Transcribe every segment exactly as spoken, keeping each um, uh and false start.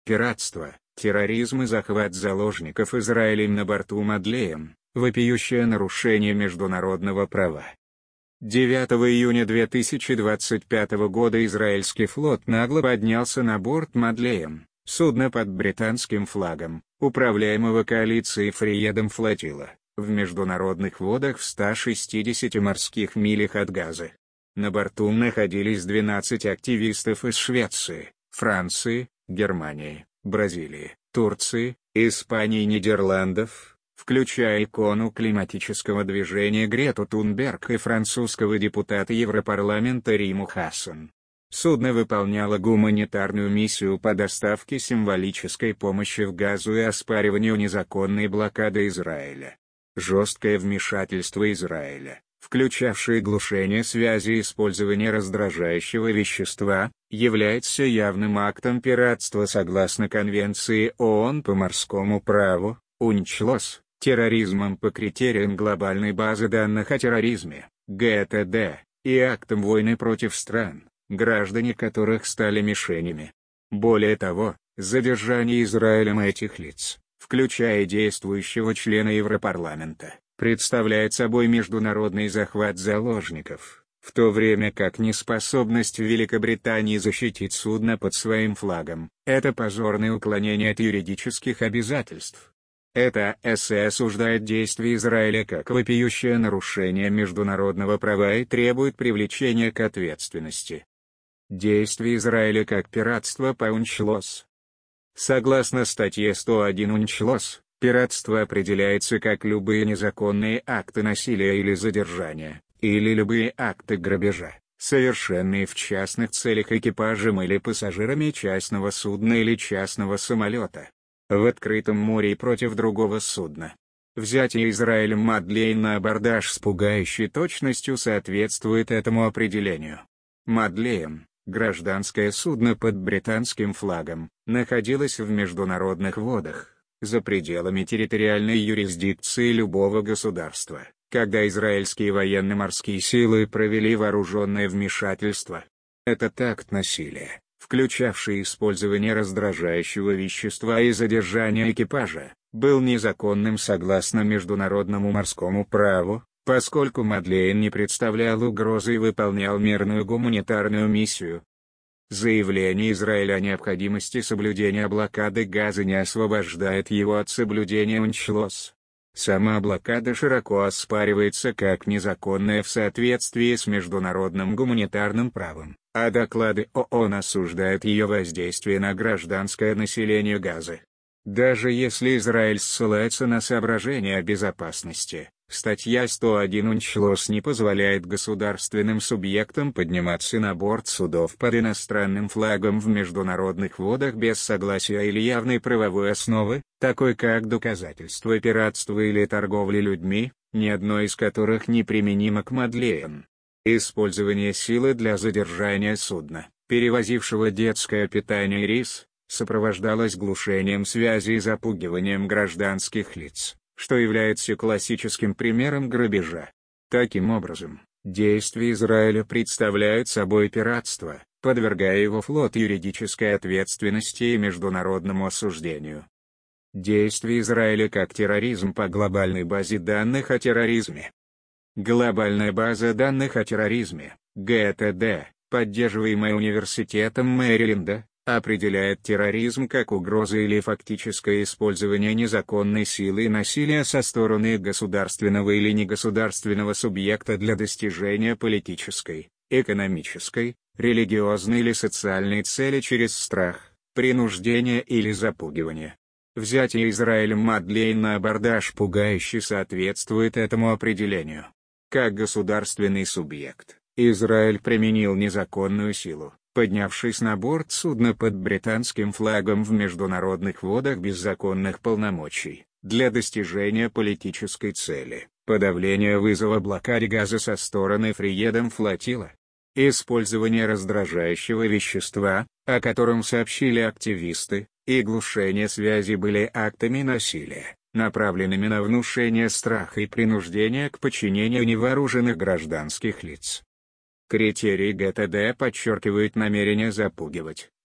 Пиратство, терроризм и захват заложников Израилем на борту Мадлеем, вопиющее нарушение международного права. девятого июня две тысячи двадцать пятого года израильский флот нагло поднялся на борт Мадлеем, судна под британским флагом, управляемого коалицией Freedom Flotilla, в международных водах в ста шестидесяти морских милях от Газы. На борту находились двенадцать активистов из Швеции, Франции, Германии, Бразилии, Турции, Испании и Нидерландов, включая икону климатического движения Грету Тунберг и французского депутата Европарламента Риму Хассан. Судно выполняло гуманитарную миссию по доставке символической помощи в Газу и оспариванию незаконной блокады Израиля. Жесткое вмешательство Израиля, включавшее глушение связи и использование раздражающего вещества, является явным актом пиратства согласно Конвенции ООН по морскому праву, УНЧЛОС, терроризмом по критериям глобальной базы данных о терроризме, ГТД, и актом войны против стран, граждане которых стали мишенями. Более того, задержание Израилем этих лиц, включая действующего члена Европарламента, представляет собой международный захват заложников, в то время как неспособность Великобритании защитить судно под своим флагом – это позорное уклонение от юридических обязательств. Это ОС осуждает действия Израиля как вопиющее нарушение международного права и требует привлечения к ответственности. Действия Израиля как пиратство по УНЧЛОС. Согласно статье сто один УНЧЛОС, пиратство определяется как любые незаконные акты насилия или задержания, или любые акты грабежа, совершенные в частных целях экипажем или пассажирами частного судна или частного самолета, в открытом море и против другого судна. Взятие Израилем Мадлейн на абордаж с пугающей точностью соответствует этому определению. Мадлейн, гражданское судно под британским флагом, находилось в международных водах, за пределами территориальной юрисдикции любого государства, когда израильские военно-морские силы провели вооруженное вмешательство. Этот акт насилия, включавший использование раздражающего вещества и задержание экипажа, был незаконным согласно международному морскому праву, поскольку Мадлейн не представлял угрозы и выполнял мирную гуманитарную миссию. Заявление Израиля о необходимости соблюдения блокады Газы не освобождает его от соблюдения УНЧЛОС. Сама блокада широко оспаривается как незаконная в соответствии с международным гуманитарным правом, а доклады ООН осуждают ее воздействие на гражданское население Газы. Даже если Израиль ссылается на соображения о безопасности, статья сто один УНЧЛОС не позволяет государственным субъектам подниматься на борт судов под иностранным флагом в международных водах без согласия или явной правовой основы, такой как доказательство пиратства или торговли людьми, ни одно из которых не применимо к Мадлейн. Использование силы для задержания судна, перевозившего детское питание и рис, сопровождалось глушением связи и запугиванием гражданских лиц, что является классическим примером грабежа. Таким образом, действия Израиля представляют собой пиратство, подвергая его флот юридической ответственности и международному осуждению. Действия Израиля как терроризм по глобальной базе данных о терроризме. Глобальная база данных о терроризме, ГТД, поддерживаемая Университетом Мэриленда, определяет терроризм как угрозу или фактическое использование незаконной силы и насилия со стороны государственного или негосударственного субъекта для достижения политической, экономической, религиозной или социальной цели через страх, принуждение или запугивание. Взятие Израилем Мадлейн на абордаж пугающе соответствует этому определению. Как государственный субъект, Израиль применил незаконную силу, поднявшись на борт судна под британским флагом в международных водах без законных полномочий, для достижения политической цели, подавления вызова блокаде Газы со стороны Freedom Flotilla. Использование раздражающего вещества, о котором сообщили активисты, и глушение связи были актами насилия, направленными на внушение страха и принуждения к подчинению невооруженных гражданских лиц. Критерии ГТД подчеркивают намерение запугивать,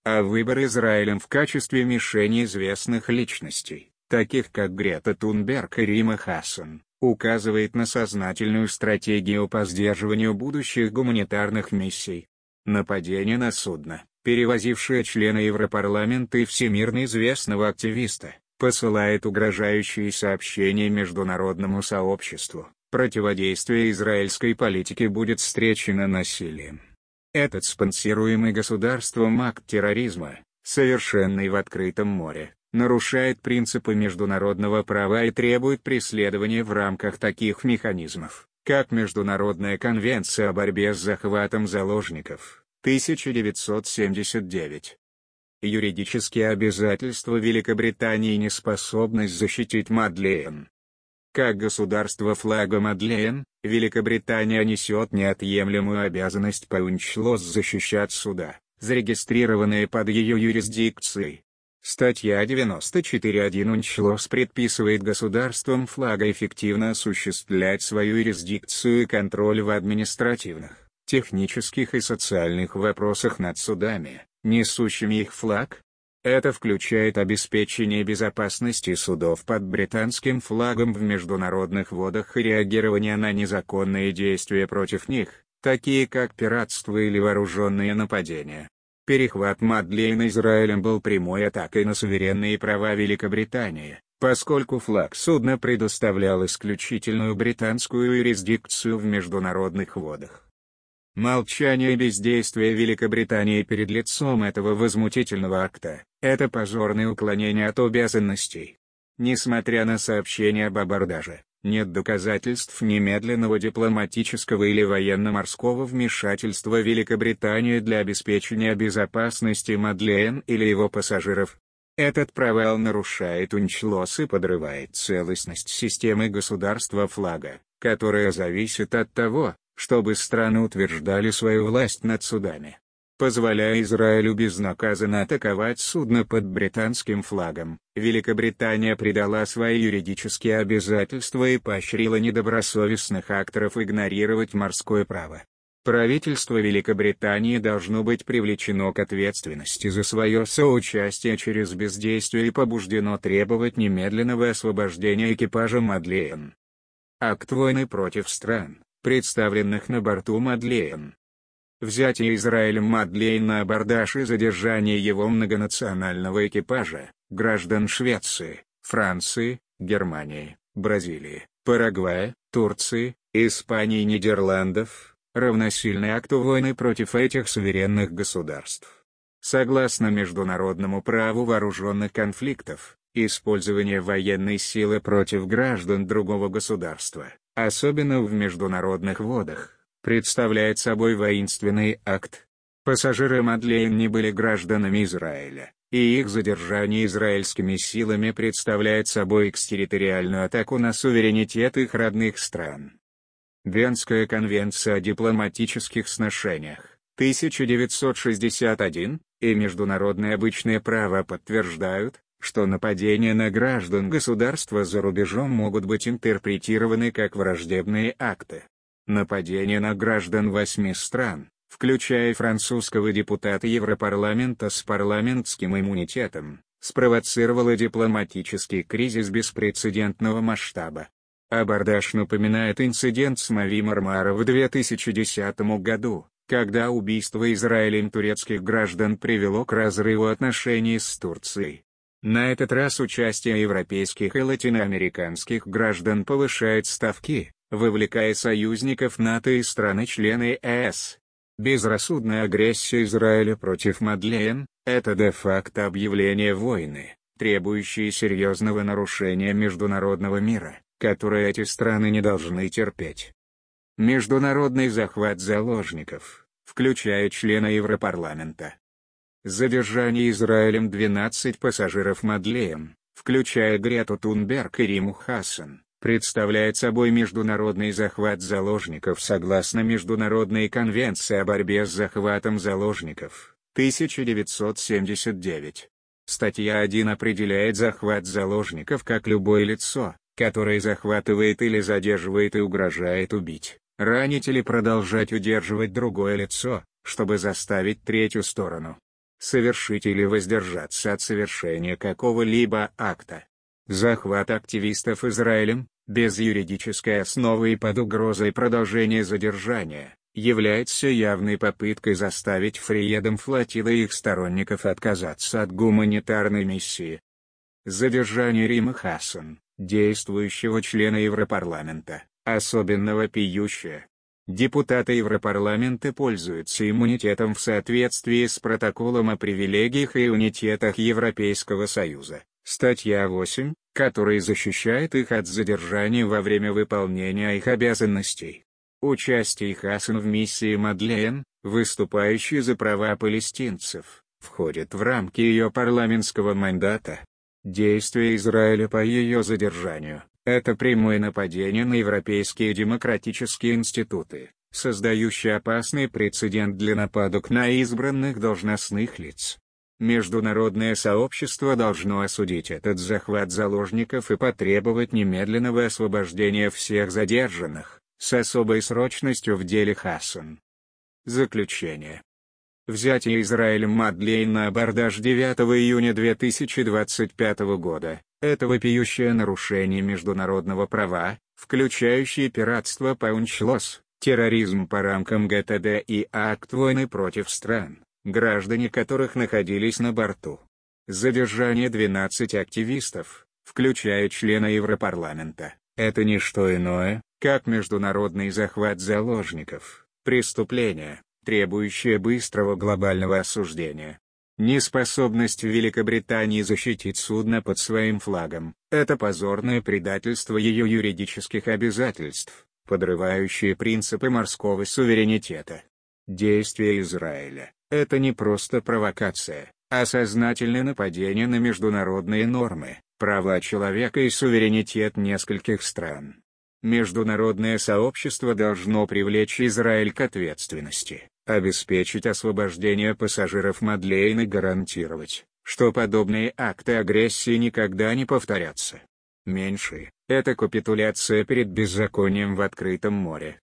а выбор Израилем в качестве мишени известных личностей, таких как Грета Тунберг и Рима Хассан, указывает на сознательную стратегию по сдерживанию будущих гуманитарных миссий. Нападение на судно, перевозившее члена Европарламента и всемирно известного активиста, посылает угрожающие сообщения международному сообществу. Противодействие израильской политике будет встречено насилием. Этот спонсируемый государством акт терроризма, совершенный в открытом море, нарушает принципы международного права и требует преследования в рамках таких механизмов, как Международная конвенция о борьбе с захватом заложников, тысяча девятьсот семьдесят девять. Юридические обязательства Великобритании и неспособность защитить Мадлейн. Как государство флага Мадлейн, Великобритания несет неотъемлемую обязанность по УНЧЛОС защищать суда, зарегистрированные под ее юрисдикцией. Статья девяносто четыре точка один УНЧЛОС предписывает государствам флага эффективно осуществлять свою юрисдикцию и контроль в административных, технических и социальных вопросах над судами, несущими их флаг. Это включает обеспечение безопасности судов под британским флагом в международных водах и реагирование на незаконные действия против них, такие как пиратство или вооруженные нападения. Перехват Мадлейн Израилем был прямой атакой на суверенные права Великобритании, поскольку флаг судна предоставлял исключительную британскую юрисдикцию в международных водах. Молчание и бездействие Великобритании перед лицом этого возмутительного акта – это позорное уклонение от обязанностей. Несмотря на сообщения об абордаже, нет доказательств немедленного дипломатического или военно-морского вмешательства Великобритании для обеспечения безопасности Мадлейн или его пассажиров. Этот провал нарушает УНЧЛОС и подрывает целостность системы государства флага, которая зависит от того, чтобы страны утверждали свою власть над судами. Позволяя Израилю безнаказанно атаковать судно под британским флагом, Великобритания предала свои юридические обязательства и поощрила недобросовестных акторов игнорировать морское право. Правительство Великобритании должно быть привлечено к ответственности за свое соучастие через бездействие и побуждено требовать немедленного освобождения экипажа Мадлейн. Акт войны против стран, представленных на борту Мадлейн. Взятие Израилем Мадлейн на абордаж и задержание его многонационального экипажа, граждан Швеции, Франции, Германии, Бразилии, Парагвая, Турции, Испании и Нидерландов, равносильны акту войны против этих суверенных государств. Согласно международному праву вооруженных конфликтов, использование военной силы против граждан другого государства, особенно в международных водах, представляет собой воинственный акт. Пассажиры Мадлейн не были гражданами Израиля, и их задержание израильскими силами представляет собой экстерриториальную атаку на суверенитет их родных стран. Венская конвенция о дипломатических сношениях, тысяча девятьсот шестьдесят один, и международное обычное право подтверждают, что нападения на граждан государства за рубежом могут быть интерпретированы как враждебные акты. Нападение на граждан восьми стран, включая французского депутата Европарламента с парламентским иммунитетом, спровоцировало дипломатический кризис беспрецедентного масштаба. Абордаж напоминает инцидент с Мави Мармара в две тысячи десятом году, когда убийство Израилем турецких граждан привело к разрыву отношений с Турцией. На этот раз участие европейских и латиноамериканских граждан повышает ставки, вовлекая союзников НАТО и страны-члены ЕС. Безрассудная агрессия Израиля против Мадлейн – это де-факто объявление войны, требующее серьезного нарушения международного мира, которое эти страны не должны терпеть. Международный захват заложников, включая члена Европарламента. Задержание Израилем двенадцати пассажиров Мадлейн, включая Грету Тунберг и Риму Хассан, представляет собой международный захват заложников согласно Международной конвенции о борьбе с захватом заложников, тысяча девятьсот семьдесят девять. Статья один определяет захват заложников как любое лицо, которое захватывает или задерживает и угрожает убить, ранить или продолжать удерживать другое лицо, чтобы заставить третью сторону совершить или воздержаться от совершения какого-либо акта. Захват активистов Израилем, без юридической основы и под угрозой продолжения задержания, является явной попыткой заставить Фриедом флотилы и их сторонников отказаться от гуманитарной миссии. Задержание Рима Хасан, действующего члена Европарламента, особенно вопиющее. Депутаты Европарламента пользуются иммунитетом в соответствии с протоколом о привилегиях и иммунитетах Европейского Союза, статья восемь, который защищает их от задержания во время выполнения их обязанностей. Участие Хасан в миссии Мадлен, выступающей за права палестинцев, входит в рамки ее парламентского мандата. Действия Израиля по ее задержанию – это прямое нападение на европейские демократические институты, создающее опасный прецедент для нападок на избранных должностных лиц. Международное сообщество должно осудить этот захват заложников и потребовать немедленного освобождения всех задержанных, с особой срочностью в деле Хасан. Заключение. Взятие Израилем Мадлен на абордаж девятого июня две тысячи двадцать пятого года – это вопиющее нарушение международного права, включающее пиратство по УНЧЛОС, терроризм по рамкам ГТД и акт войны против стран, граждане которых находились на борту. Задержание двенадцати активистов, включая члена Европарламента, это не что иное, как международный захват заложников, преступление, требующее быстрого глобального осуждения. Неспособность Великобритании защитить судно под своим флагом – это позорное предательство ее юридических обязательств, подрывающее принципы морского суверенитета. Действия Израиля – это не просто провокация, а сознательное нападение на международные нормы, права человека и суверенитет нескольких стран. Международное сообщество должно привлечь Израиль к ответственности, обеспечить освобождение пассажиров Мадлен и гарантировать, что подобные акты агрессии никогда не повторятся. Меньше – это капитуляция перед беззаконием в открытом море.